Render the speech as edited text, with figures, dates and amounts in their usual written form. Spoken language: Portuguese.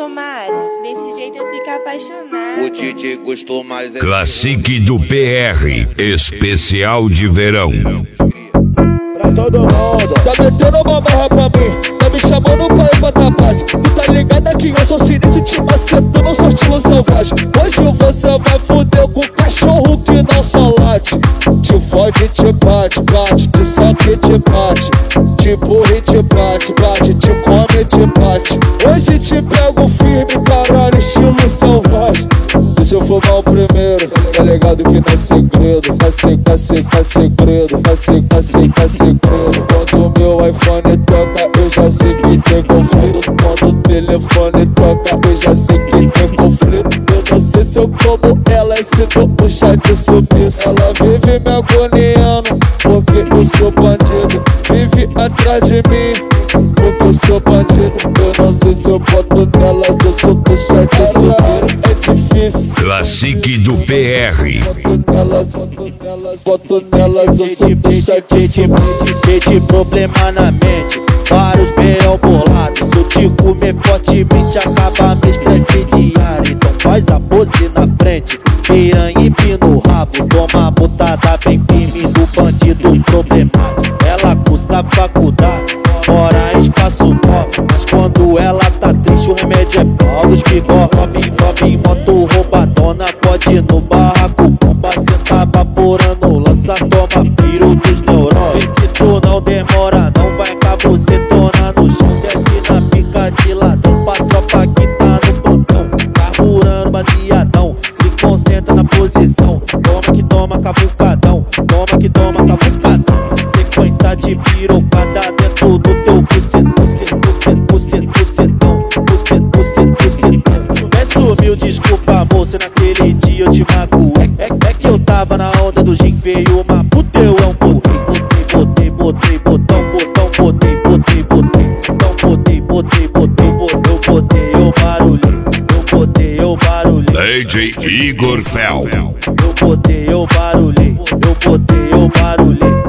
gostou mais? Desse jeito eu fico apaixonado. O DJ gostou mais. Classique do PR, especial de verão. Pra todo mundo. Tá metendo uma barra pra mim, tá me chamando pra ir pra tapaz. Tu tá ligado que eu sou sinistro, te macetando, não sou estilo selvagem. Hoje você vai fuder com cachorro que não só late. Te fode, te bate, bate, te soca e te bate. Te empurra e te bate, bate, te come e te bate. Hoje te pego firme, caralho, estilo selvagem. Deixa eu fumar o primeiro, tá ligado que não é segredo. Não é segredo, não é segredo. Quando o meu iPhone toca, eu já sei que tem conflito. Quando o telefone toca, eu já sei que tem conflito. Eu não sei se eu como ela, se não puxar de sumiço. Ela vive me agoniando, porque eu sou bandido. Vive atrás de mim, porque eu sou bandido. Eu não sei se eu boto nelas, eu sou puxar de sumiço. É difícil. Classique do PR. Boto nelas, eu sou puxar de sumiço. De problema na mente, vários B.O. bolados. Se eu te comer fortemente, acaba meu estresse diário. Então faz a pose na frente, piranha e pino o rabo. Toma botada bem firme do bandido problemático. Ela cursa faculdade, mora em espaço pop. Mas quando ela tá triste, o remédio é pau. Os bigó, Robin, moto roubadona. Pode ir no barraco, bomba, cê tá vaporando. Lança, toma piro dos neurônios. Se tu não demora, não vai cabocetona no chão. Desce na pica de ladrão pra tropa que tá no plantão. Carburando baseadão, se concentra na posição. Toma que toma cavucadão, toma que toma cavucadão. Sequência de pirocada dentro do teu bucetão. Peço mil desculpa, moça, naquele dia eu te magoei. É que eu tava na onda do gin, veio uma puta, eu é um burrinho. Botei, botão, botei, eu barulhei. DJ Igor Fel. Eu botei, eu barulhei.